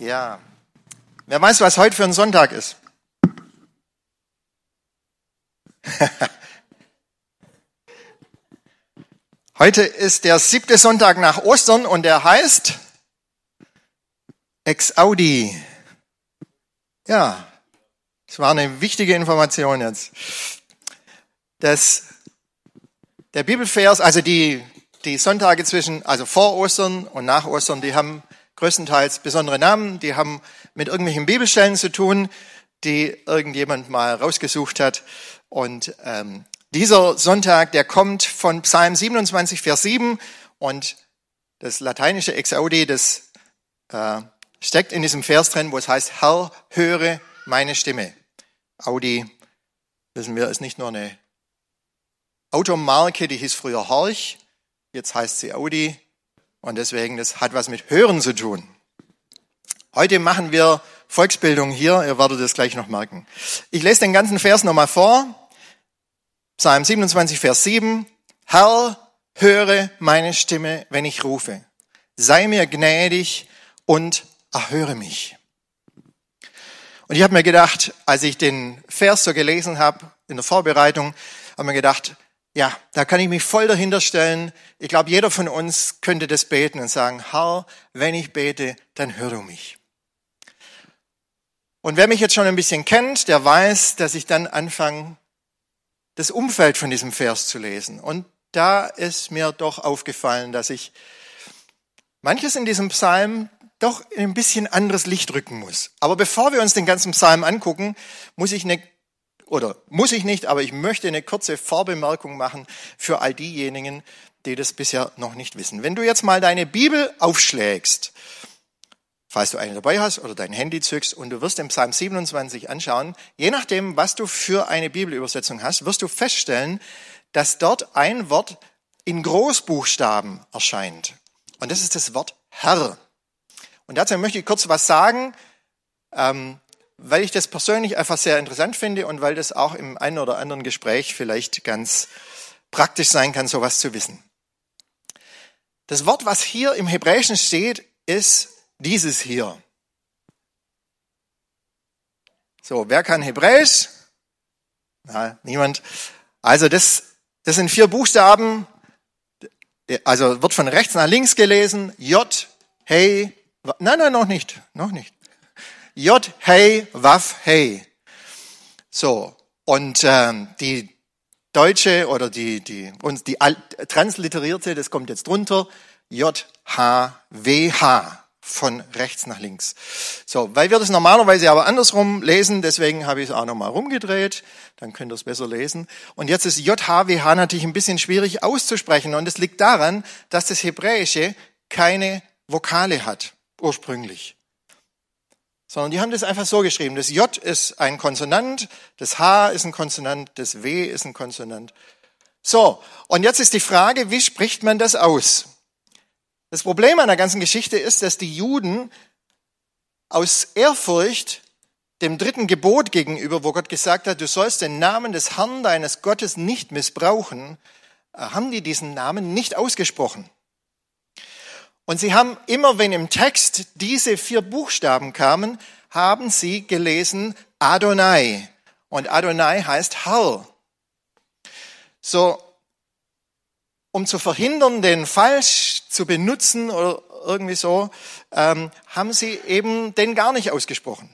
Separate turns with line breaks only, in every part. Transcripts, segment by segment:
Ja, wer weiß, was heute für ein Sonntag ist? Heute ist der 7. Sonntag nach Ostern und der heißt Exaudi. Ja, das war eine wichtige Information jetzt. Der Bibelvers, also die Sonntage also vor Ostern und nach Ostern, die haben größtenteils besondere Namen, die haben mit irgendwelchen Bibelstellen zu tun, die irgendjemand mal rausgesucht hat. Und dieser Sonntag, der kommt von Psalm 27, Vers 7 und das lateinische Exaudi, das steckt in diesem Vers drin, wo es heißt, Herr, höre meine Stimme. Audi, wissen wir, ist nicht nur eine Automarke, die hieß früher Horch, jetzt heißt sie Audi und deswegen, das hat was mit Hören zu tun. Heute machen wir Volksbildung hier, ihr werdet es gleich noch merken. Ich lese den ganzen Vers nochmal vor. Psalm 27, Vers 7. Herr, höre meine Stimme, wenn ich rufe. Sei mir gnädig und erhöre mich. Und ich habe mir gedacht, als ich den Vers so gelesen habe, in der Vorbereitung, habe mir gedacht, ja, da kann ich mich voll dahinter stellen. Ich glaube, jeder von uns könnte das beten und sagen, Herr, wenn ich bete, dann hör du mich. Und wer mich jetzt schon ein bisschen kennt, der weiß, dass ich dann anfange, das Umfeld von diesem Vers zu lesen. Und da ist mir doch aufgefallen, dass ich manches in diesem Psalm doch in ein bisschen anderes Licht rücken muss. Aber bevor wir uns den ganzen Psalm angucken, muss ich nicht, aber ich möchte eine kurze Vorbemerkung machen für all diejenigen, die das bisher noch nicht wissen. Wenn du jetzt mal deine Bibel aufschlägst, falls du eine dabei hast oder dein Handy zückst und du wirst den Psalm 27 anschauen, je nachdem, was du für eine Bibelübersetzung hast, wirst du feststellen, dass dort ein Wort in Großbuchstaben erscheint. Und das ist das Wort Herr. Und dazu möchte ich kurz was sagen, weil ich das persönlich einfach sehr interessant finde und weil das auch im einen oder anderen Gespräch vielleicht ganz praktisch sein kann, sowas zu wissen. Das Wort, was hier im Hebräischen steht, ist dieses hier. So, wer kann Hebräisch? Na, niemand. Also das sind 4 Buchstaben, also wird von rechts nach links gelesen. J, hey, nein, noch nicht. J, hey, Waf, hey. So, und die deutsche oder die translitterierte, das kommt jetzt drunter, J, H, W, H. Von rechts nach links. So, weil wir das normalerweise aber andersrum lesen, deswegen habe ich es auch nochmal rumgedreht, dann könnt ihr es besser lesen. Und jetzt ist JHWH natürlich ein bisschen schwierig auszusprechen und es liegt daran, dass das Hebräische keine Vokale hat, ursprünglich. Sondern die haben das einfach so geschrieben. Das J ist ein Konsonant, das H ist ein Konsonant, das W ist ein Konsonant. So, und jetzt ist die Frage, wie spricht man das aus? Das Problem an der ganzen Geschichte ist, dass die Juden aus Ehrfurcht dem 3. Gebot gegenüber, wo Gott gesagt hat, du sollst den Namen des Herrn, deines Gottes, nicht missbrauchen, haben die diesen Namen nicht ausgesprochen. Und sie haben immer, wenn im Text diese 4 Buchstaben kamen, haben sie gelesen Adonai. Und Adonai heißt Herr. So, um zu verhindern, den falsch zu benutzen oder irgendwie so, haben sie eben den gar nicht ausgesprochen.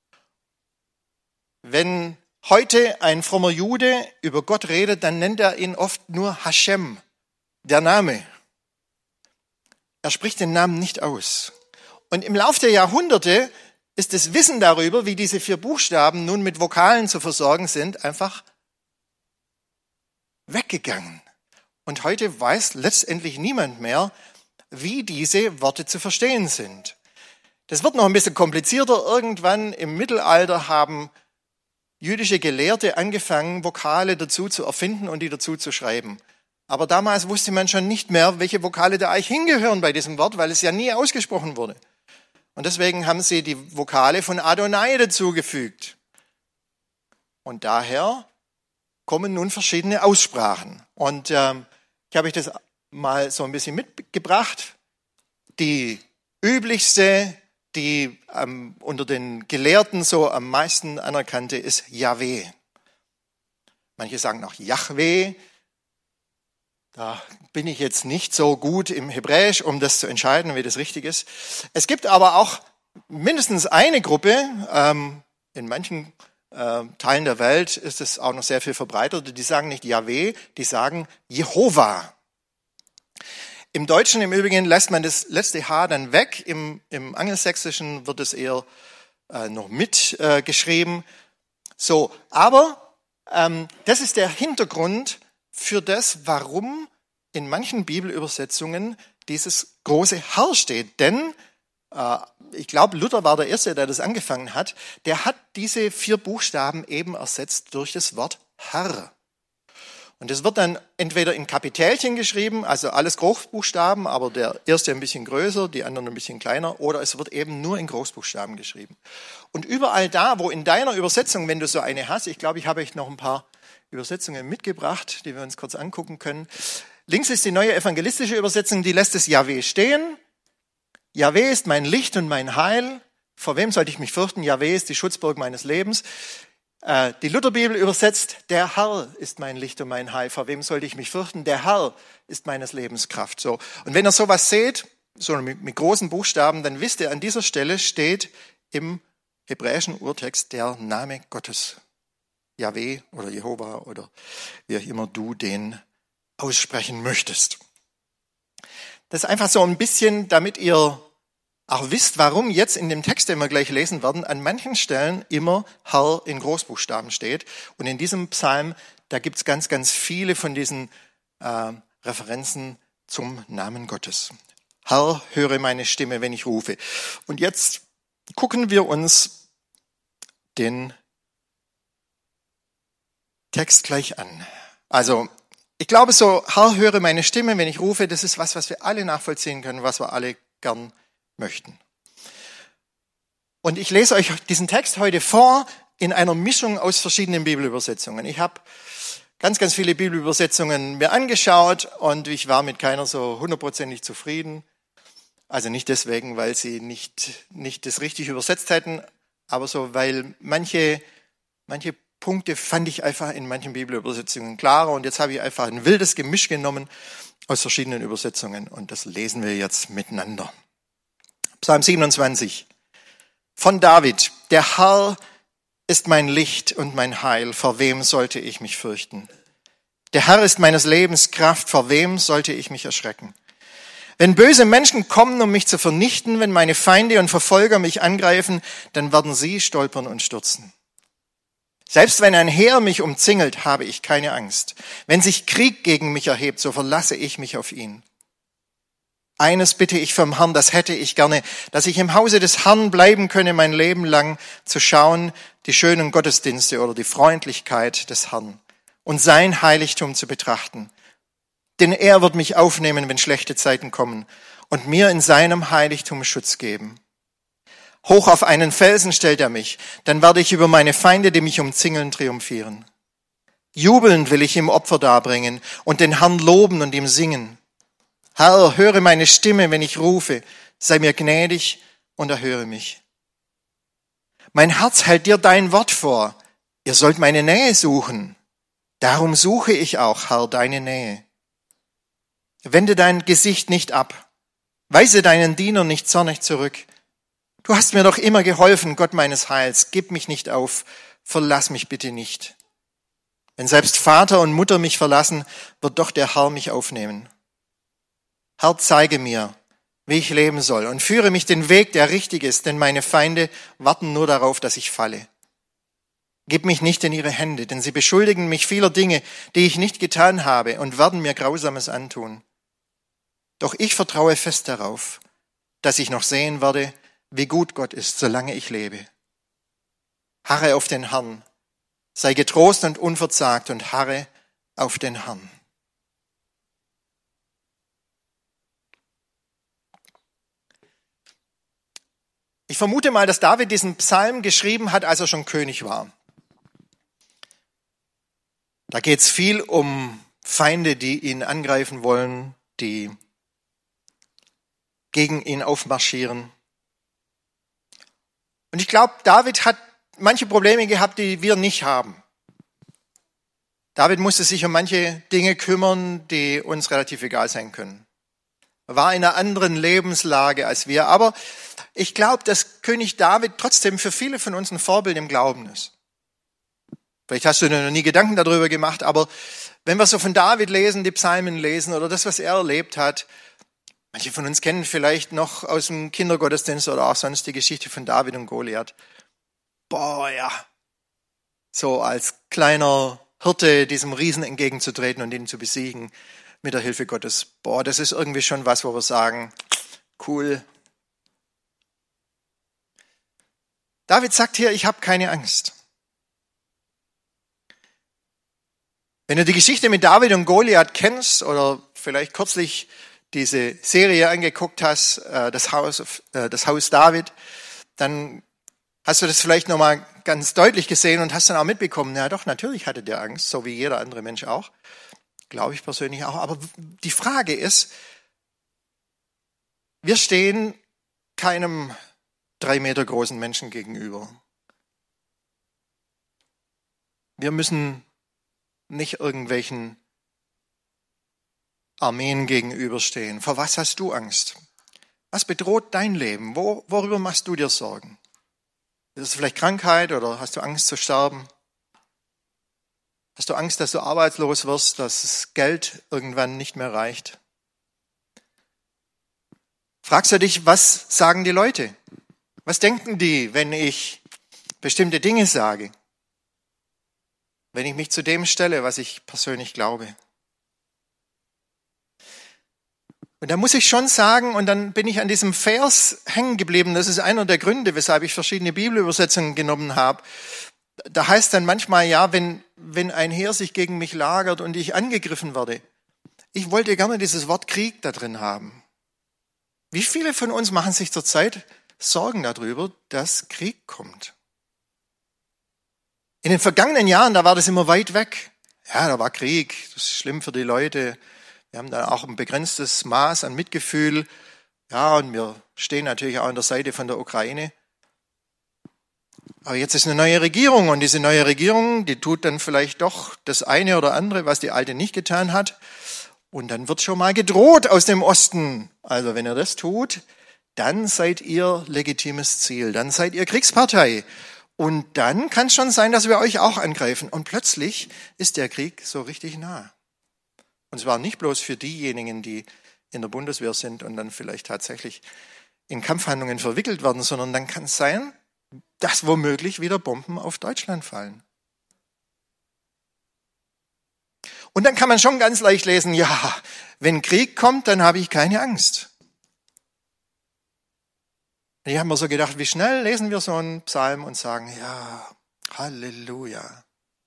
Wenn heute ein frommer Jude über Gott redet, dann nennt er ihn oft nur Hashem, der Name. Er spricht den Namen nicht aus. Und im Lauf der Jahrhunderte ist das Wissen darüber, wie diese 4 Buchstaben nun mit Vokalen zu versorgen sind, einfach weggegangen. Und heute weiß letztendlich niemand mehr, wie diese Worte zu verstehen sind. Das wird noch ein bisschen komplizierter. Irgendwann im Mittelalter haben jüdische Gelehrte angefangen, Vokale dazu zu erfinden und die dazu zu schreiben. Aber damals wusste man schon nicht mehr, welche Vokale da eigentlich hingehören bei diesem Wort, weil es ja nie ausgesprochen wurde. Und deswegen haben sie die Vokale von Adonai dazugefügt. Und daher kommen nun verschiedene Aussprachen. Und ich habe euch das mal so ein bisschen mitgebracht. Die üblichste die unter den Gelehrten so am meisten anerkannte ist Jahwe. Manche sagen auch Jahwe. Da bin ich jetzt nicht so gut im Hebräisch, um das zu entscheiden, wie das richtig ist. Es gibt aber auch mindestens eine Gruppe, in manchen Teilen der Welt ist es auch noch sehr viel verbreitet, die sagen nicht Jahwe, die sagen Jehova. Im Deutschen im Übrigen lässt man das letzte H dann weg, im Angelsächsischen wird es eher noch mitgeschrieben. So, aber das ist der Hintergrund für das, warum in manchen Bibelübersetzungen dieses große Herr steht. Denn ich glaube, Luther war der Erste, der das angefangen hat. Der hat diese 4 Buchstaben eben ersetzt durch das Wort Herr. Und es wird dann entweder in Kapitälchen geschrieben, also alles Großbuchstaben, aber der erste ein bisschen größer, die anderen ein bisschen kleiner, oder es wird eben nur in Großbuchstaben geschrieben. Und überall da, wo in deiner Übersetzung, wenn du so eine hast, ich glaube, ich habe euch noch ein paar Übersetzungen mitgebracht, die wir uns kurz angucken können. Links ist die neue evangelistische Übersetzung, die lässt es Jahwe stehen. Jahwe ist mein Licht und mein Heil. Vor wem sollte ich mich fürchten? Jahwe ist die Schutzburg meines Lebens. Die Lutherbibel übersetzt, der Herr ist mein Licht und mein Heil. Vor wem sollte ich mich fürchten? Der Herr ist meines Lebens Kraft. So. Und wenn ihr sowas seht, so mit großen Buchstaben, dann wisst ihr, an dieser Stelle steht im hebräischen Urtext der Name Gottes. Jahwe oder Jehova oder wie auch immer du den aussprechen möchtest. Das ist einfach so ein bisschen, damit ihr auch wisst, warum jetzt in dem Text, den wir gleich lesen werden, an manchen Stellen immer Herr in Großbuchstaben steht. Und in diesem Psalm, da gibt es ganz, ganz viele von diesen Referenzen zum Namen Gottes. Herr, höre meine Stimme, wenn ich rufe. Und jetzt gucken wir uns den Text gleich an. Also, ich glaube so, Herr, höre meine Stimme, wenn ich rufe, das ist was wir alle nachvollziehen können, was wir alle gern möchten. Und ich lese euch diesen Text heute vor in einer Mischung aus verschiedenen Bibelübersetzungen. Ich habe ganz, ganz viele Bibelübersetzungen mir angeschaut und ich war mit keiner so 100% zufrieden. Also nicht deswegen, weil sie nicht das richtig übersetzt hätten, aber so, weil manche Punkte fand ich einfach in manchen Bibelübersetzungen klarer und jetzt habe ich einfach ein wildes Gemisch genommen aus verschiedenen Übersetzungen und das lesen wir jetzt miteinander. Psalm 27 von David. Der Herr ist mein Licht und mein Heil. Vor wem sollte ich mich fürchten? Der Herr ist meines Lebens Kraft. Vor wem sollte ich mich erschrecken? Wenn böse Menschen kommen, um mich zu vernichten, wenn meine Feinde und Verfolger mich angreifen, dann werden sie stolpern und stürzen. Selbst wenn ein Heer mich umzingelt, habe ich keine Angst. Wenn sich Krieg gegen mich erhebt, so verlasse ich mich auf ihn. Eines bitte ich vom Herrn, das hätte ich gerne, dass ich im Hause des Herrn bleiben könne, mein Leben lang zu schauen, die schönen Gottesdienste oder die Freundlichkeit des Herrn und sein Heiligtum zu betrachten. Denn er wird mich aufnehmen, wenn schlechte Zeiten kommen und mir in seinem Heiligtum Schutz geben. Hoch auf einen Felsen stellt er mich, dann werde ich über meine Feinde, die mich umzingeln, triumphieren. Jubelnd will ich ihm Opfer darbringen und den Herrn loben und ihm singen. Herr, höre meine Stimme, wenn ich rufe, sei mir gnädig und erhöre mich. Mein Herz hält dir dein Wort vor, ihr sollt meine Nähe suchen. Darum suche ich auch, Herr, deine Nähe. Wende dein Gesicht nicht ab, weise deinen Diener nicht zornig zurück. Du hast mir doch immer geholfen, Gott meines Heils, gib mich nicht auf, verlass mich bitte nicht. Wenn selbst Vater und Mutter mich verlassen, wird doch der Herr mich aufnehmen. Herr, zeige mir, wie ich leben soll und führe mich den Weg, der richtig ist, denn meine Feinde warten nur darauf, dass ich falle. Gib mich nicht in ihre Hände, denn sie beschuldigen mich vieler Dinge, die ich nicht getan habe und werden mir Grausames antun. Doch ich vertraue fest darauf, dass ich noch sehen werde, wie gut Gott ist, solange ich lebe. Harre auf den Herrn, sei getrost und unverzagt und harre auf den Herrn. Ich vermute mal, dass David diesen Psalm geschrieben hat, als er schon König war. Da geht es viel um Feinde, die ihn angreifen wollen, die gegen ihn aufmarschieren. Und ich glaube, David hat manche Probleme gehabt, die wir nicht haben. David musste sich um manche Dinge kümmern, die uns relativ egal sein können. Er war in einer anderen Lebenslage als wir. Aber ich glaube, dass König David trotzdem für viele von uns ein Vorbild im Glauben ist. Vielleicht hast du dir noch nie Gedanken darüber gemacht, aber wenn wir so von David lesen, die Psalmen lesen oder das, was er erlebt hat, manche von uns kennen vielleicht noch aus dem Kindergottesdienst oder auch sonst die Geschichte von David und Goliath. Boah, ja. So als kleiner Hirte diesem Riesen entgegenzutreten und ihn zu besiegen mit der Hilfe Gottes. Boah, das ist irgendwie schon was, wo wir sagen, cool. David sagt hier, ich habe keine Angst. Wenn du die Geschichte mit David und Goliath kennst oder vielleicht kürzlich diese Serie angeguckt hast, das Haus David, dann hast du das vielleicht nochmal ganz deutlich gesehen und hast dann auch mitbekommen, ja doch, natürlich hatte der Angst, so wie jeder andere Mensch auch. Glaube ich persönlich auch. Aber die Frage ist, wir stehen keinem 3 Meter großen Menschen gegenüber. Wir müssen nicht irgendwelchen Armeen gegenüberstehen. Vor was hast du Angst? Was bedroht dein Leben? Worüber machst du dir Sorgen? Ist es vielleicht Krankheit oder hast du Angst zu sterben? Hast du Angst, dass du arbeitslos wirst, dass das Geld irgendwann nicht mehr reicht? Fragst du dich, was sagen die Leute? Was denken die, wenn ich bestimmte Dinge sage? Wenn ich mich zu dem stelle, was ich persönlich glaube? Und da muss ich schon sagen, und dann bin ich an diesem Vers hängen geblieben, das ist einer der Gründe, weshalb ich verschiedene Bibelübersetzungen genommen habe. Da heißt dann manchmal, ja, wenn ein Heer sich gegen mich lagert und ich angegriffen werde. Ich wollte gerne dieses Wort Krieg da drin haben. Wie viele von uns machen sich zurzeit Sorgen darüber, dass Krieg kommt? In den vergangenen Jahren, da war das immer weit weg. Ja, da war Krieg, das ist schlimm für die Leute. Wir haben da auch ein begrenztes Maß an Mitgefühl. Ja, und wir stehen natürlich auch an der Seite von der Ukraine. Aber jetzt ist eine neue Regierung und diese neue Regierung, die tut dann vielleicht doch das eine oder andere, was die alte nicht getan hat. Und dann wird schon mal gedroht aus dem Osten. Also wenn ihr das tut, dann seid ihr legitimes Ziel, dann seid ihr Kriegspartei. Und dann kann es schon sein, dass wir euch auch angreifen. Und plötzlich ist der Krieg so richtig nah. Und zwar nicht bloß für diejenigen, die in der Bundeswehr sind und dann vielleicht tatsächlich in Kampfhandlungen verwickelt werden, sondern dann kann es sein, dass womöglich wieder Bomben auf Deutschland fallen. Und dann kann man schon ganz leicht lesen, ja, wenn Krieg kommt, dann habe ich keine Angst. Und ich habe mir so gedacht, wie schnell lesen wir so einen Psalm und sagen, ja, Halleluja.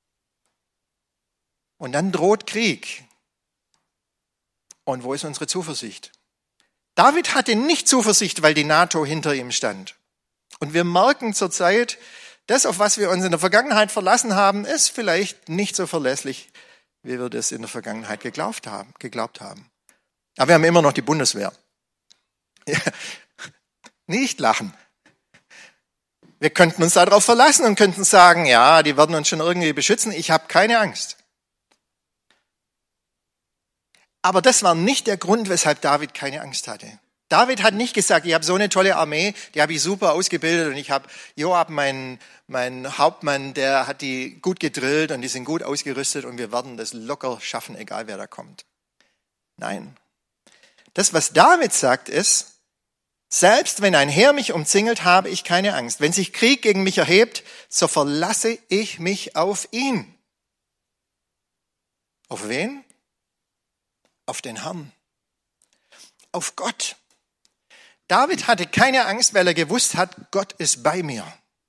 Und dann droht Krieg. Und wo ist unsere Zuversicht? David hatte nicht Zuversicht, weil die NATO hinter ihm stand. Und wir merken zurzeit, das, auf was wir uns in der Vergangenheit verlassen haben, ist vielleicht nicht so verlässlich, wie wir das in der Vergangenheit geglaubt haben. Aber wir haben immer noch die Bundeswehr. Ja, nicht lachen. Wir könnten uns darauf verlassen und könnten sagen, ja, die werden uns schon irgendwie beschützen. Ich habe keine Angst. Aber das war nicht der Grund, weshalb David keine Angst hatte. David hat nicht gesagt, ich habe so eine tolle Armee, die habe ich super ausgebildet und ich habe Joab, mein Hauptmann, der hat die gut gedrillt und die sind gut ausgerüstet und wir werden das locker schaffen, egal wer da kommt. Nein. Das, was David sagt, ist, selbst wenn ein Heer mich umzingelt, habe ich keine Angst. Wenn sich Krieg gegen mich erhebt, so verlasse ich mich auf ihn. Auf wen? Auf den Herrn. Auf Gott. David hatte keine Angst, weil er gewusst hat, Gott ist bei mir.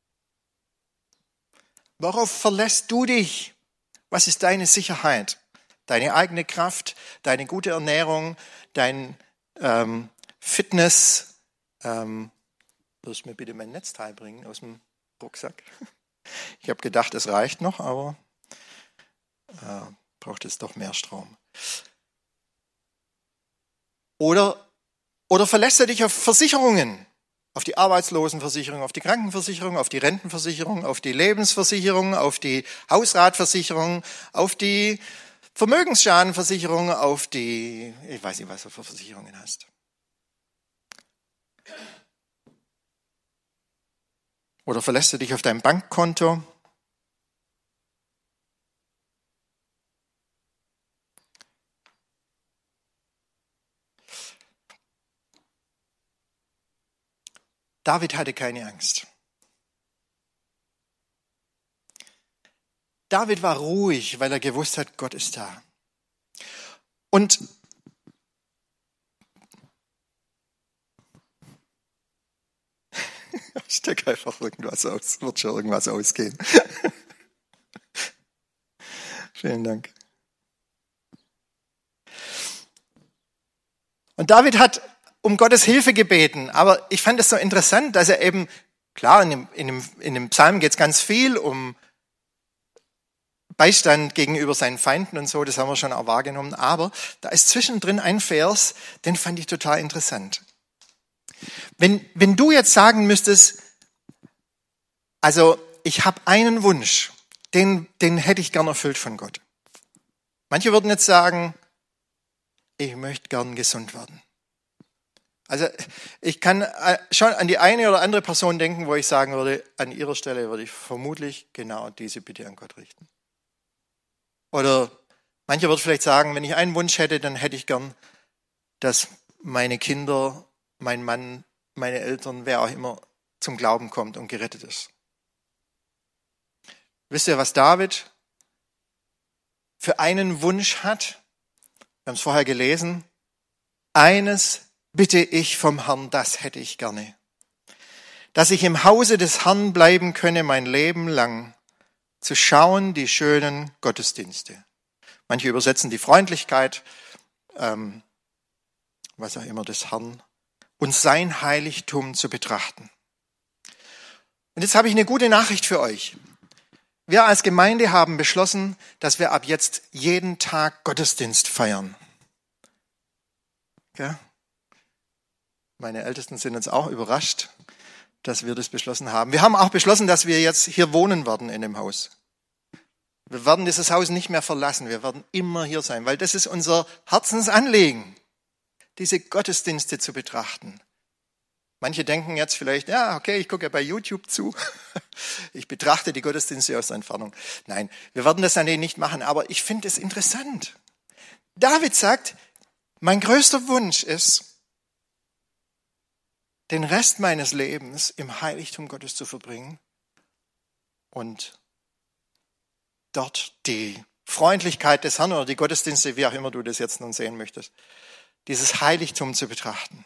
Worauf verlässt du dich? Was ist deine Sicherheit? Deine eigene Kraft, deine gute Ernährung, dein Fitness. Wirst du mir bitte mein Netzteil bringen aus dem Rucksack? Ich habe gedacht, es reicht noch, aber braucht es doch mehr Strom. Oder verlässt du dich auf Versicherungen? Auf die Arbeitslosenversicherung, auf die Krankenversicherung, auf die Rentenversicherung, auf die Lebensversicherung, auf die Hausratversicherung, auf die Vermögensschadenversicherung, auf die, ich weiß nicht, was du für Versicherungen hast. Oder verlässt du dich auf dein Bankkonto? David hatte keine Angst. David war ruhig, weil er gewusst hat, Gott ist da. Und steck einfach irgendwas aus, wird schon irgendwas ausgehen. Vielen Dank. Und David hat um Gottes Hilfe gebeten, aber ich fand es so interessant, dass er eben, klar, in dem Psalm geht es ganz viel um Beistand gegenüber seinen Feinden und so, das haben wir schon auch wahrgenommen, aber da ist zwischendrin ein Vers, den fand ich total interessant. Wenn du jetzt sagen müsstest, also ich habe einen Wunsch, den hätte ich gern erfüllt von Gott. Manche würden jetzt sagen, ich möchte gern gesund werden. Also ich kann schon an die eine oder andere Person denken, wo ich sagen würde, an ihrer Stelle würde ich vermutlich genau diese Bitte an Gott richten. Oder mancher wird vielleicht sagen, wenn ich einen Wunsch hätte, dann hätte ich gern, dass meine Kinder, mein Mann, meine Eltern, wer auch immer, zum Glauben kommt und gerettet ist. Wisst ihr, was David für einen Wunsch hat? Wir haben es vorher gelesen. Eines bitte ich vom Herrn, das hätte ich gerne. Dass ich im Hause des Herrn bleiben könne mein Leben lang, zu schauen die schönen Gottesdienste. Manche übersetzen die Freundlichkeit, was auch immer des Herrn, und sein Heiligtum zu betrachten. Und jetzt habe ich eine gute Nachricht für euch. Wir als Gemeinde haben beschlossen, dass wir ab jetzt jeden Tag Gottesdienst feiern. Ja? Meine Ältesten sind jetzt auch überrascht, dass wir das beschlossen haben. Wir haben auch beschlossen, dass wir jetzt hier wohnen werden in dem Haus. Wir werden dieses Haus nicht mehr verlassen. Wir werden immer hier sein, weil das ist unser Herzensanliegen, diese Gottesdienste zu betrachten. Manche denken jetzt vielleicht, ja, okay, ich gucke ja bei YouTube zu. Ich betrachte die Gottesdienste aus der Entfernung. Nein, wir werden das dann nicht machen, aber ich finde es interessant. David sagt, mein größter Wunsch ist, den Rest meines Lebens im Heiligtum Gottes zu verbringen und dort die Freundlichkeit des Herrn oder die Gottesdienste, wie auch immer du das jetzt nun sehen möchtest, dieses Heiligtum zu betrachten.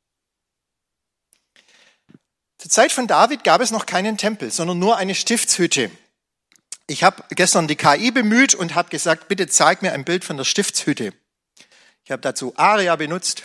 Zur Zeit von David gab es noch keinen Tempel, sondern nur eine Stiftshütte. Ich habe gestern die KI bemüht und habe gesagt, bitte zeig mir ein Bild von der Stiftshütte. Ich habe dazu Aria benutzt.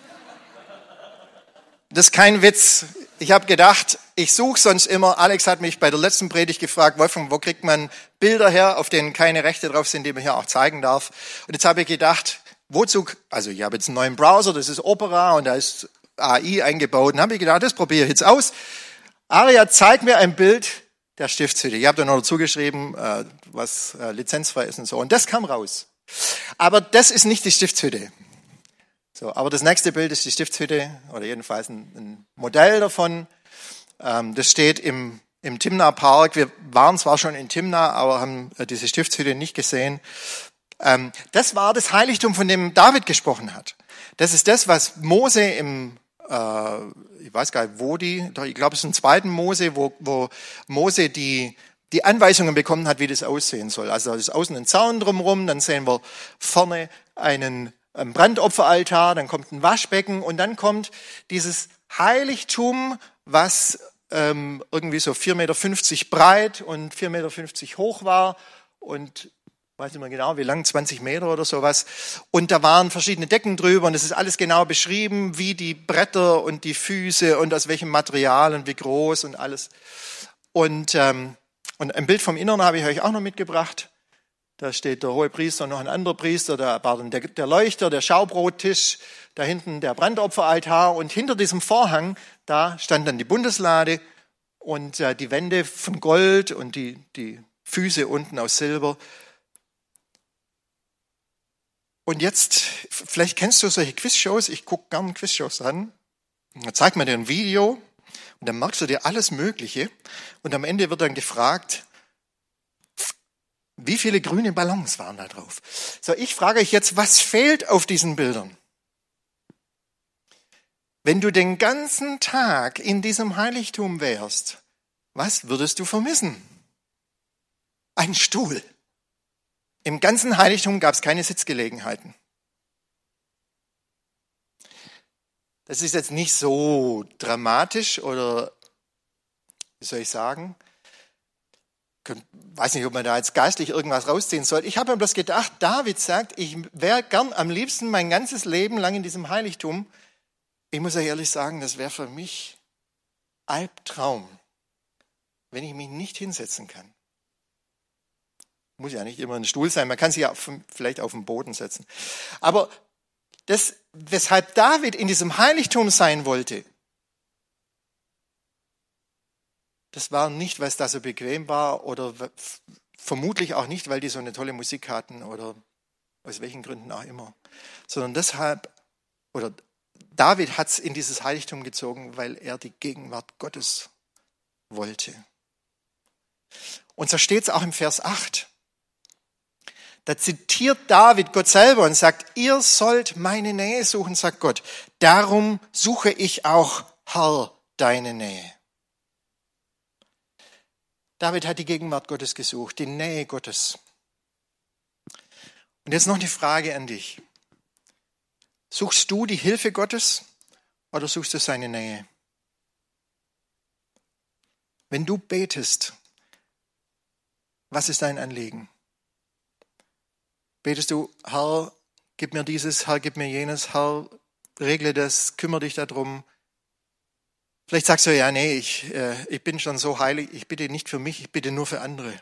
Das ist kein Witz. Ich habe gedacht, ich suche sonst immer. Alex hat mich bei der letzten Predigt gefragt, Wolfgang, wo kriegt man Bilder her, auf denen keine Rechte drauf sind, die man hier auch zeigen darf. Und jetzt habe ich gedacht, wozu, also ich habe jetzt einen neuen Browser, das ist Opera und da ist AI eingebaut. Und habe ich gedacht, das probiere ich jetzt aus. Aria, zeig mir ein Bild der Stiftshütte. Ich habe dann noch dazu geschrieben, was lizenzfrei ist und so. Und das kam raus. Aber das ist nicht die Stiftshütte. So, aber das nächste Bild ist die Stiftshütte, oder jedenfalls ein Modell davon. Das steht im Timna Park. Wir waren zwar schon in Timna, aber haben diese Stiftshütte nicht gesehen. Das war das Heiligtum, von dem David gesprochen hat. Das ist das, was Mose ich weiß gar nicht, ich glaube, es ist im 2. Mose, wo Mose die Anweisungen bekommen hat, wie das aussehen soll. Also da ist außen ein Zaun drumherum, dann sehen wir vorne einen Brandopferaltar, dann kommt ein Waschbecken und dann kommt dieses Heiligtum, was irgendwie so 4,50 Meter breit und 4,50 Meter hoch war und weiß nicht mehr genau, wie lang, 20 Meter oder sowas. Und da waren verschiedene Decken drüber und es ist alles genau beschrieben, wie die Bretter und die Füße und aus welchem Material und wie groß und alles. Und ein Bild vom Inneren habe ich euch auch noch mitgebracht. Da steht der Hohepriester und noch ein anderer Priester, da war dann der Leuchter, der Schaubrottisch, da hinten der Brandopferaltar und hinter diesem Vorhang, da stand dann die Bundeslade und die Wände von Gold und die Füße unten aus Silber. Und jetzt, vielleicht kennst du solche Quizshows, ich gucke gerne Quizshows an. Da zeigt man dir ein Video und dann merkst du dir alles Mögliche und am Ende wird dann gefragt, wie viele grüne Ballons waren da drauf? So, ich frage euch jetzt, was fehlt auf diesen Bildern? Wenn du den ganzen Tag in diesem Heiligtum wärst, was würdest du vermissen? Ein Stuhl. Im ganzen Heiligtum gab es keine Sitzgelegenheiten. Das ist jetzt nicht so dramatisch oder, wie soll ich sagen, weiß nicht, ob man da jetzt geistlich irgendwas rausziehen soll. Ich habe mir bloß gedacht, David sagt, ich wäre gern am liebsten mein ganzes Leben lang in diesem Heiligtum. Ich muss euch ehrlich sagen, das wäre für mich Albtraum, wenn ich mich nicht hinsetzen kann. Muss ja nicht immer ein Stuhl sein, man kann sich ja vielleicht auf den Boden setzen. Aber das, weshalb David in diesem Heiligtum sein wollte, das war nicht, weil es da so bequem war oder vermutlich auch nicht, weil die so eine tolle Musik hatten oder aus welchen Gründen auch immer, sondern deshalb, oder David hat es in dieses Heiligtum gezogen, weil er die Gegenwart Gottes wollte. Und so steht es auch im Vers 8. Da zitiert David Gott selber und sagt, ihr sollt meine Nähe suchen, sagt Gott. Darum suche ich auch, Herr, deine Nähe. David hat die Gegenwart Gottes gesucht, die Nähe Gottes. Und jetzt noch eine Frage an dich. Suchst du die Hilfe Gottes oder suchst du seine Nähe? Wenn du betest, was ist dein Anliegen? Betest du, Herr, gib mir dieses, Herr, gib mir jenes, Herr, regle das, kümmere dich darum. Vielleicht sagst du, ja, nee, ich bin schon so heilig, ich bitte nicht für mich, ich bitte nur für andere.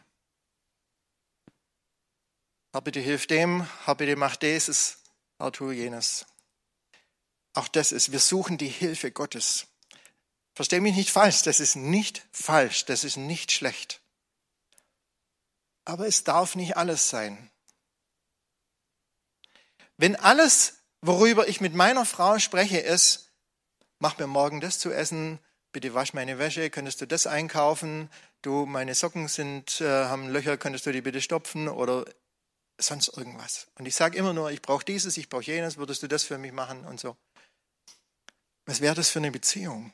Herr, bitte hilf dem, Herr, bitte mach dieses, Herr, tu jenes. Auch das ist, wir suchen die Hilfe Gottes. Versteh mich nicht falsch, das ist nicht falsch, das ist nicht schlecht. Aber es darf nicht alles sein. Wenn alles, worüber ich mit meiner Frau spreche, ist, mach mir morgen das zu essen, bitte wasch meine Wäsche, könntest du das einkaufen, du, meine Socken haben Löcher, könntest du die bitte stopfen oder sonst irgendwas. Und ich sage immer nur, ich brauche dieses, ich brauche jenes, würdest du das für mich machen und so. Was wäre das für eine Beziehung?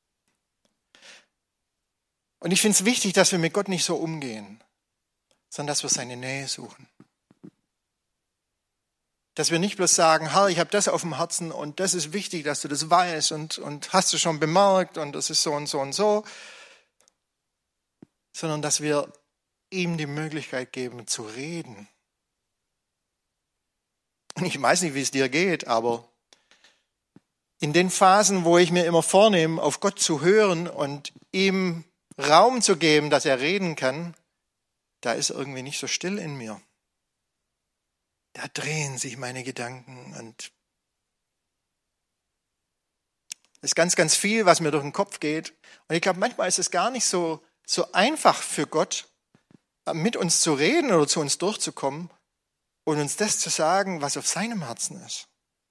Und ich finde es wichtig, dass wir mit Gott nicht so umgehen, sondern dass wir seine Nähe suchen. Dass wir nicht bloß sagen, Herr, ich habe das auf dem Herzen und das ist wichtig, dass du das weißt und hast du schon bemerkt und das ist so und so und so, sondern dass wir ihm die Möglichkeit geben zu reden. Und ich weiß nicht, wie es dir geht, aber in den Phasen, wo ich mir immer vornehme, auf Gott zu hören und ihm Raum zu geben, dass er reden kann, da ist irgendwie nicht so still in mir. Da drehen sich meine Gedanken und es ist ganz, ganz viel, was mir durch den Kopf geht. Und ich glaube, manchmal ist es gar nicht so einfach für Gott, mit uns zu reden oder zu uns durchzukommen und uns das zu sagen, was auf seinem Herzen ist.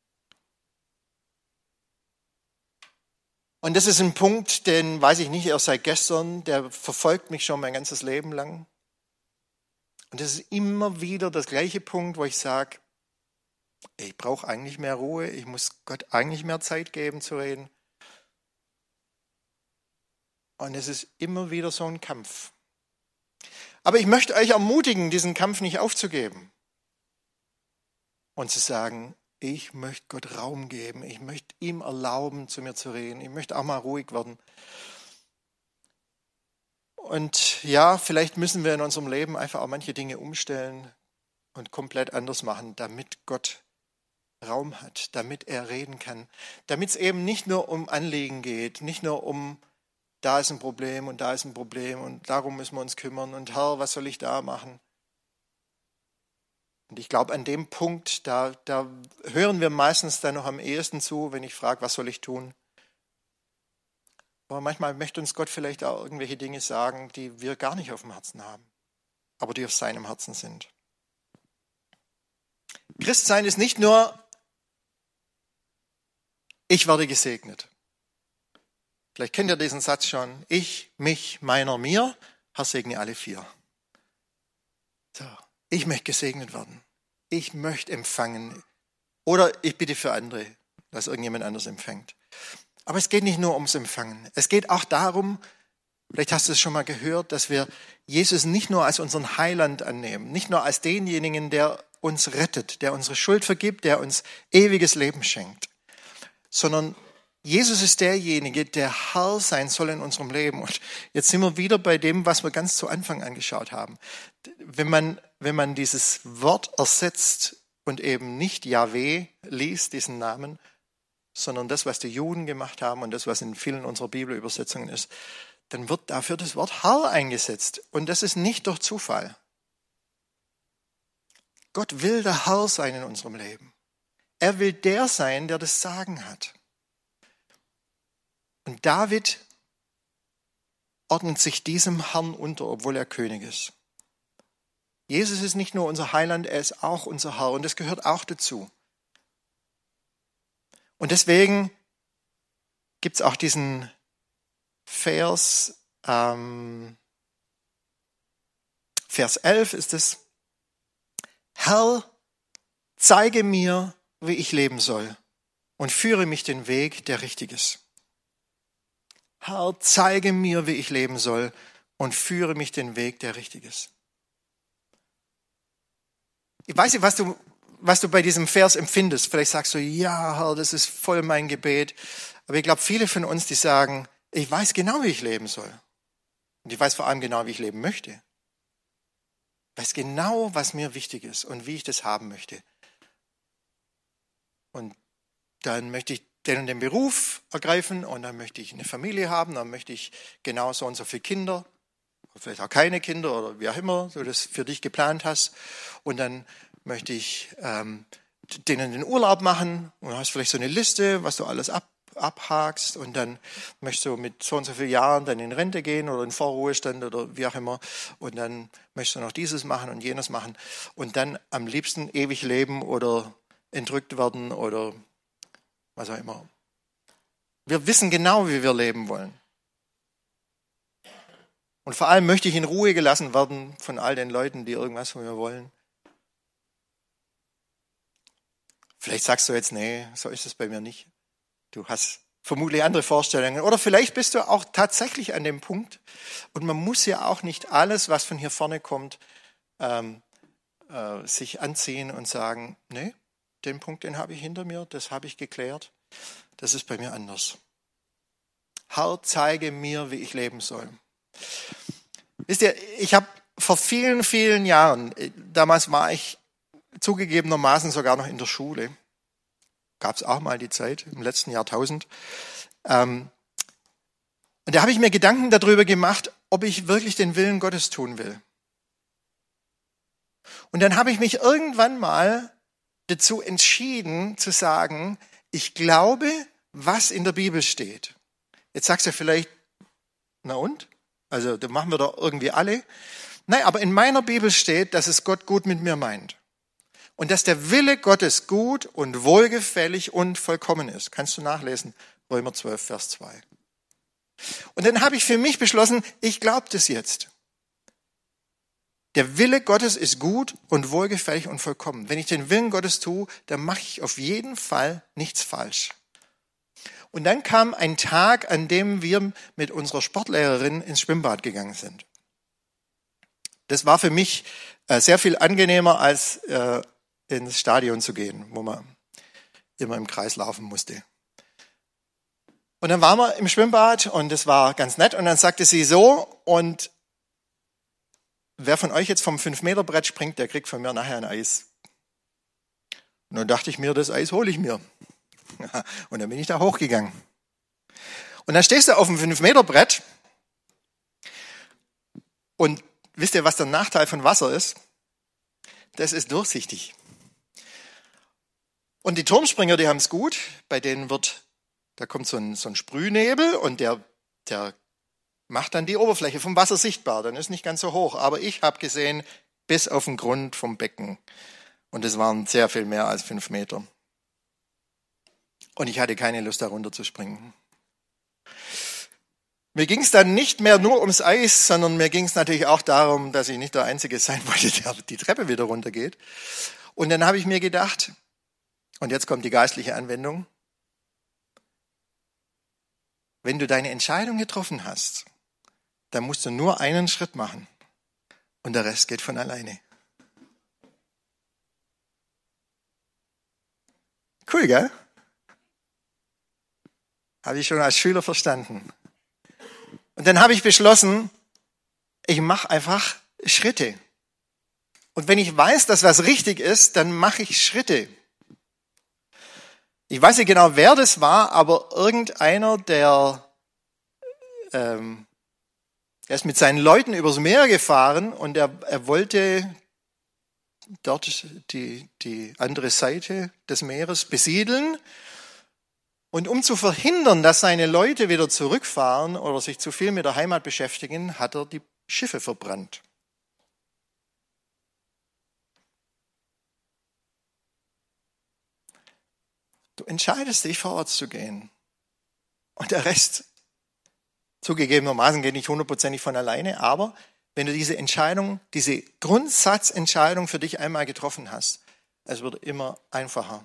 Und das ist ein Punkt, den weiß ich nicht erst seit gestern, der verfolgt mich schon mein ganzes Leben lang. Und das ist immer wieder das gleiche Punkt, wo ich sage, ich brauche eigentlich mehr Ruhe, ich muss Gott eigentlich mehr Zeit geben zu reden. Und es ist immer wieder so ein Kampf. Aber ich möchte euch ermutigen, diesen Kampf nicht aufzugeben und zu sagen, ich möchte Gott Raum geben, ich möchte ihm erlauben, zu mir zu reden, ich möchte auch mal ruhig werden. Und ja, vielleicht müssen wir in unserem Leben einfach auch manche Dinge umstellen und komplett anders machen, damit Gott Raum hat, damit er reden kann, damit es eben nicht nur um Anliegen geht, nicht nur um, da ist ein Problem und da ist ein Problem und darum müssen wir uns kümmern und Herr, was soll ich da machen? Und ich glaube, an dem Punkt, da hören wir meistens dann noch am ehesten zu, wenn ich frage, was soll ich tun? Aber manchmal möchte uns Gott vielleicht auch irgendwelche Dinge sagen, die wir gar nicht auf dem Herzen haben, aber die auf seinem Herzen sind. Christsein ist nicht nur, ich werde gesegnet. Vielleicht kennt ihr diesen Satz schon. Ich, mich, meiner, mir. Herr, segne alle vier. So, ich möchte gesegnet werden. Ich möchte empfangen. Oder ich bitte für andere, dass irgendjemand anders empfängt. Aber es geht nicht nur ums Empfangen. Es geht auch darum, vielleicht hast du es schon mal gehört, dass wir Jesus nicht nur als unseren Heiland annehmen, nicht nur als denjenigen, der uns rettet, der unsere Schuld vergibt, der uns ewiges Leben schenkt, sondern Jesus ist derjenige, der Herr sein soll in unserem Leben. Und jetzt sind wir wieder bei dem, was wir ganz zu Anfang angeschaut haben. Wenn man dieses Wort ersetzt und eben nicht Jahwe liest, diesen Namen, sondern das, was die Juden gemacht haben und das, was in vielen unserer Bibelübersetzungen ist, dann wird dafür das Wort Herr eingesetzt. Und das ist nicht durch Zufall. Gott will der Herr sein in unserem Leben. Er will der sein, der das Sagen hat. Und David ordnet sich diesem Herrn unter, obwohl er König ist. Jesus ist nicht nur unser Heiland, er ist auch unser Herr und das gehört auch dazu. Und deswegen gibt es auch diesen Vers, Vers 11 ist es: Herr, zeige mir, wie ich leben soll und führe mich den Weg, der richtig ist. Herr, zeige mir, wie ich leben soll und führe mich den Weg, der richtig ist. Ich weiß nicht, was du bei diesem Vers empfindest. Vielleicht sagst du, ja, Herr, das ist voll mein Gebet. Aber ich glaube, viele von uns, die sagen, ich weiß genau, wie ich leben soll. Und ich weiß vor allem genau, wie ich leben möchte. Ich weiß genau, was mir wichtig ist und wie ich das haben möchte. Und dann möchte ich den und den Beruf ergreifen und dann möchte ich eine Familie haben, dann möchte ich genau so und so viele Kinder, oder vielleicht auch keine Kinder oder wie auch immer du das für dich geplant hast. Und dann möchte ich den Urlaub machen und hast vielleicht so eine Liste, was du alles abhakst und dann möchtest du mit so und so vielen Jahren dann in Rente gehen oder in Vorruhestand oder wie auch immer und dann möchtest du noch dieses machen und jenes machen und dann am liebsten ewig leben oder entrückt werden oder was auch immer. Wir wissen genau, wie wir leben wollen. Und vor allem möchte ich in Ruhe gelassen werden von all den Leuten, die irgendwas von mir wollen. Vielleicht sagst du jetzt, nee, so ist es bei mir nicht. Du hast vermutlich andere Vorstellungen. Oder vielleicht bist du auch tatsächlich an dem Punkt. Und man muss ja auch nicht alles, was von hier vorne kommt, sich anziehen und sagen, nee, den Punkt, den habe ich hinter mir, das habe ich geklärt. Das ist bei mir anders. Herr, zeige mir, wie ich leben soll. Wisst ihr, ich habe vor vielen, vielen Jahren, damals war ich zugegebenermaßen sogar noch in der Schule, gab es auch mal die Zeit, im letzten Jahrtausend. Und da habe ich mir Gedanken darüber gemacht, ob ich wirklich den Willen Gottes tun will. Und dann habe ich mich irgendwann mal dazu entschieden zu sagen, ich glaube, was in der Bibel steht. Jetzt sagst du vielleicht, na und? Also das machen wir doch irgendwie alle. Nein, aber in meiner Bibel steht, dass es Gott gut mit mir meint. Und dass der Wille Gottes gut und wohlgefällig und vollkommen ist. Kannst du nachlesen, Römer 12, Vers 2. Und dann habe ich für mich beschlossen, ich glaube das jetzt. Der Wille Gottes ist gut und wohlgefällig und vollkommen. Wenn ich den Willen Gottes tue, dann mache ich auf jeden Fall nichts falsch. Und dann kam ein Tag, an dem wir mit unserer Sportlehrerin ins Schwimmbad gegangen sind. Das war für mich sehr viel angenehmer, als ins Stadion zu gehen, wo man immer im Kreis laufen musste. Und dann waren wir im Schwimmbad und das war ganz nett. Und dann sagte sie so, und wer von euch jetzt vom 5-Meter-Brett springt, der kriegt von mir nachher ein Eis. Und dann dachte ich mir, das Eis hole ich mir. Und dann bin ich da hochgegangen. Und dann stehst du auf dem 5-Meter-Brett und wisst ihr, was der Nachteil von Wasser ist? das ist durchsichtig. Und die Turmspringer, die haben es gut. Bei denen da kommt so ein Sprühnebel und der macht dann die Oberfläche vom Wasser sichtbar. Dann ist nicht ganz so hoch. Aber ich habe gesehen, bis auf den Grund vom Becken. Und es waren sehr viel mehr als 5 Meter. Und ich hatte keine Lust, da runter zu springen. Mir ging es dann nicht mehr nur ums Eis, sondern mir ging es natürlich auch darum, dass ich nicht der Einzige sein wollte, der die Treppe wieder runtergeht. Und dann habe ich mir gedacht, und jetzt kommt die geistliche Anwendung, wenn du deine Entscheidung getroffen hast, dann musst du nur einen Schritt machen und der Rest geht von alleine. Cool, gell? Habe ich schon als Schüler verstanden. Und dann habe ich beschlossen, ich mache einfach Schritte. Und wenn ich weiß, dass was richtig ist, dann mache ich Schritte. Ich weiß nicht genau, wer das war, aber irgendeiner, der ist mit seinen Leuten übers Meer gefahren und er wollte dort die andere Seite des Meeres besiedeln. Und um zu verhindern, dass seine Leute wieder zurückfahren oder sich zu viel mit der Heimat beschäftigen, hat er die Schiffe verbrannt. Du entscheidest dich, vorwärts zu gehen. Und der Rest, zugegebenermaßen, geht nicht 100% von alleine, aber wenn du diese Entscheidung, diese Grundsatzentscheidung für dich einmal getroffen hast, es wird immer einfacher.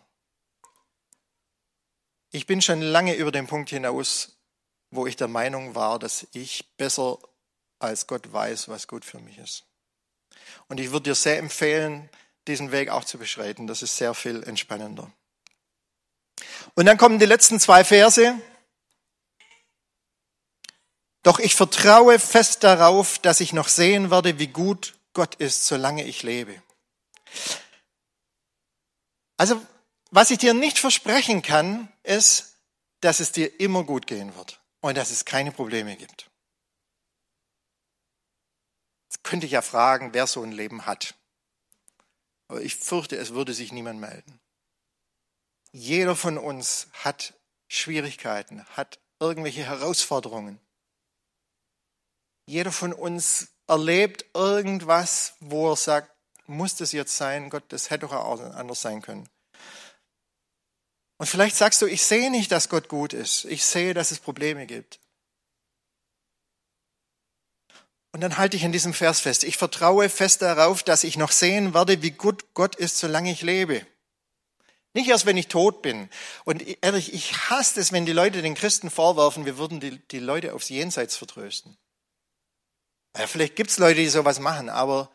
Ich bin schon lange über den Punkt hinaus, wo ich der Meinung war, dass ich besser als Gott weiß, was gut für mich ist. Und ich würde dir sehr empfehlen, diesen Weg auch zu beschreiten. Das ist sehr viel entspannender. Und dann kommen die letzten 2 Verse. Doch ich vertraue fest darauf, dass ich noch sehen werde, wie gut Gott ist, solange ich lebe. Also, was ich dir nicht versprechen kann, ist, dass es dir immer gut gehen wird und dass es keine Probleme gibt. Jetzt könnte ich ja fragen, wer so ein Leben hat. Aber ich fürchte, es würde sich niemand melden. Jeder von uns hat Schwierigkeiten, hat irgendwelche Herausforderungen. Jeder von uns erlebt irgendwas, wo er sagt, muss das jetzt sein? Gott, das hätte doch auch anders sein können. Und vielleicht sagst du, ich sehe nicht, dass Gott gut ist. Ich sehe, dass es Probleme gibt. Und dann halte ich in diesem Vers fest. Ich vertraue fest darauf, dass ich noch sehen werde, wie gut Gott ist, solange ich lebe. Nicht erst, wenn ich tot bin. Und ehrlich, ich hasse es, wenn die Leute den Christen vorwerfen, wir würden die Leute aufs Jenseits vertrösten. Ja, vielleicht gibt es Leute, die sowas machen, aber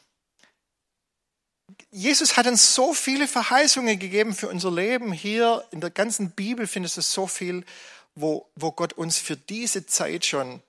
Jesus hat uns so viele Verheißungen gegeben für unser Leben. Hier in der ganzen Bibel findest du so viel, wo Gott uns für diese Zeit schon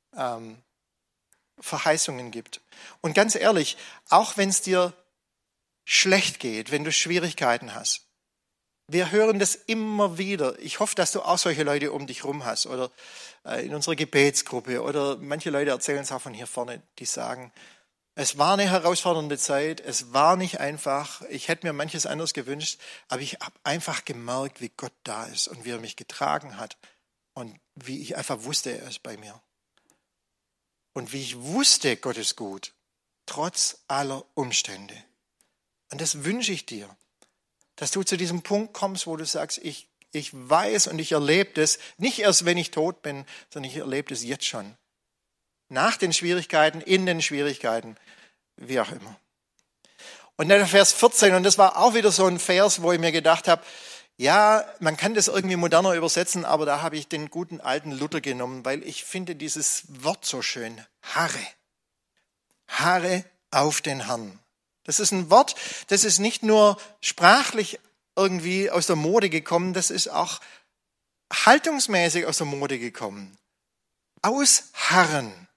Verheißungen gibt. Und ganz ehrlich, auch wenn es dir schlecht geht, wenn du Schwierigkeiten hast, wir hören das immer wieder. Ich hoffe, dass du auch solche Leute um dich rum hast oder in unserer Gebetsgruppe oder manche Leute erzählen es auch von hier vorne, die sagen, es war eine herausfordernde Zeit, es war nicht einfach, ich hätte mir manches anderes gewünscht, aber ich habe einfach gemerkt, wie Gott da ist und wie er mich getragen hat und wie ich einfach wusste, er ist bei mir. Und wie ich wusste, Gott ist gut, trotz aller Umstände. Und das wünsche ich dir, dass du zu diesem Punkt kommst, wo du sagst, ich weiß und ich erlebe das, nicht erst, wenn ich tot bin, sondern ich erlebe das jetzt schon. Nach den Schwierigkeiten, in den Schwierigkeiten, wie auch immer. Und dann Vers 14, und das war auch wieder so ein Vers, wo ich mir gedacht habe, ja, man kann das irgendwie moderner übersetzen, aber da habe ich den guten alten Luther genommen, weil ich finde dieses Wort so schön, harre. Harre auf den Herrn. Das ist ein Wort, das ist nicht nur sprachlich irgendwie aus der Mode gekommen, das ist auch haltungsmäßig aus der Mode gekommen. Ausharren.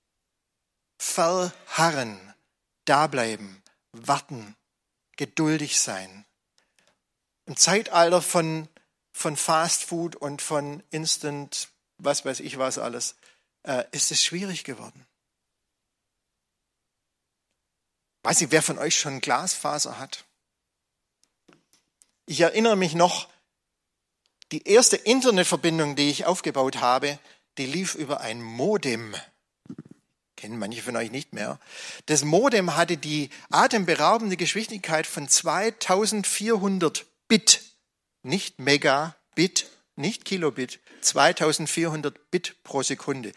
Verharren, dableiben, warten, geduldig sein. Im Zeitalter von Fast Food und von Instant, was weiß ich was alles, ist es schwierig geworden. Weiß nicht, wer von euch schon Glasfaser hat? Ich erinnere mich noch, die erste Internetverbindung, die ich aufgebaut habe, die lief über ein Modem. Kennen manche von euch nicht mehr. Das Modem hatte die atemberaubende Geschwindigkeit von 2400 Bit. Nicht Megabit, nicht Kilobit. 2400 Bit pro Sekunde.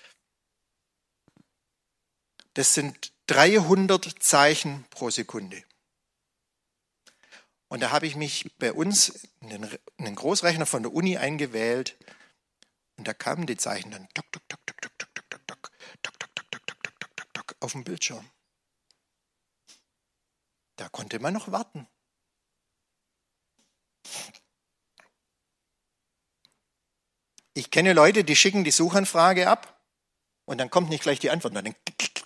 Das sind 300 Zeichen pro Sekunde. Und da habe ich mich bei uns in den Großrechner von der Uni eingewählt und da kamen die Zeichen dann tok, tok, tok, tok, tok, tok, tok, tok, tok, tok, tok, tok, tok, tok, tok, tok, tok, auf dem Bildschirm. Da konnte man noch warten. Ich kenne Leute, die schicken die Suchanfrage ab und dann kommt nicht gleich die Antwort. Dann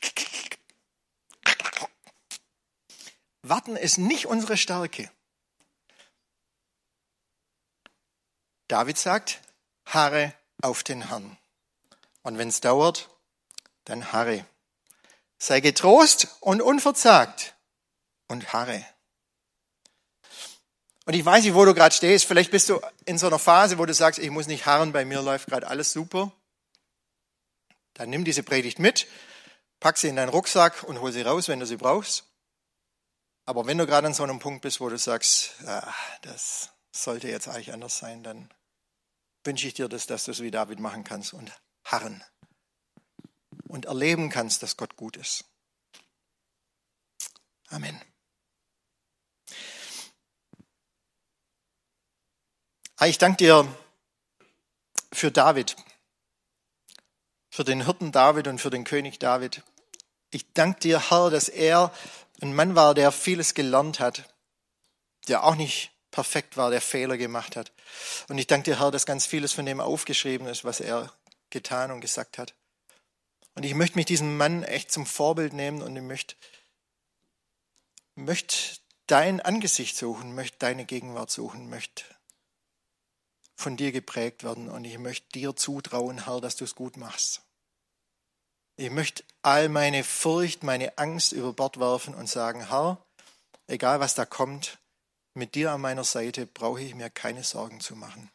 Warten ist nicht unsere Stärke. David sagt, harre auf den Herrn. Und wenn es dauert, dann harre. Sei getrost und unverzagt und harre. Und ich weiß nicht, wo du gerade stehst. Vielleicht bist du in so einer Phase, wo du sagst, ich muss nicht harren, bei mir läuft gerade alles super. Dann nimm diese Predigt mit, pack sie in deinen Rucksack und hol sie raus, wenn du sie brauchst. Aber wenn du gerade an so einem Punkt bist, wo du sagst, das sollte jetzt eigentlich anders sein, dann wünsche ich dir, dass du es wie David machen kannst und harren und erleben kannst, dass Gott gut ist. Amen. Ich danke dir für David, für den Hirten David und für den König David. Ich danke dir, Herr, dass er ein Mann war, der vieles gelernt hat, der auch nicht perfekt war, der Fehler gemacht hat. Und ich danke dir, Herr, dass ganz vieles von dem aufgeschrieben ist, was er getan und gesagt hat. Und ich möchte mich diesem Mann echt zum Vorbild nehmen und ich möchte dein Angesicht suchen, möchte deine Gegenwart suchen, möchte von dir geprägt werden und ich möchte dir zutrauen, Herr, dass du es gut machst. Ich möchte all meine Furcht, meine Angst über Bord werfen und sagen, Herr, egal was da kommt, mit dir an meiner Seite brauche ich mir keine Sorgen zu machen.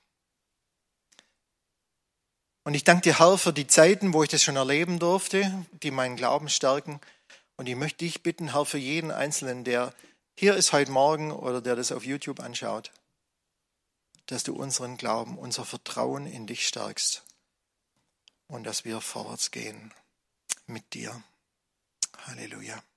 Und ich danke dir, Herr, für die Zeiten, wo ich das schon erleben durfte, die meinen Glauben stärken. Und ich möchte dich bitten, Herr, für jeden Einzelnen, der hier ist heute Morgen oder der das auf YouTube anschaut, dass du unseren Glauben, unser Vertrauen in dich stärkst und dass wir vorwärts gehen mit dir. Halleluja.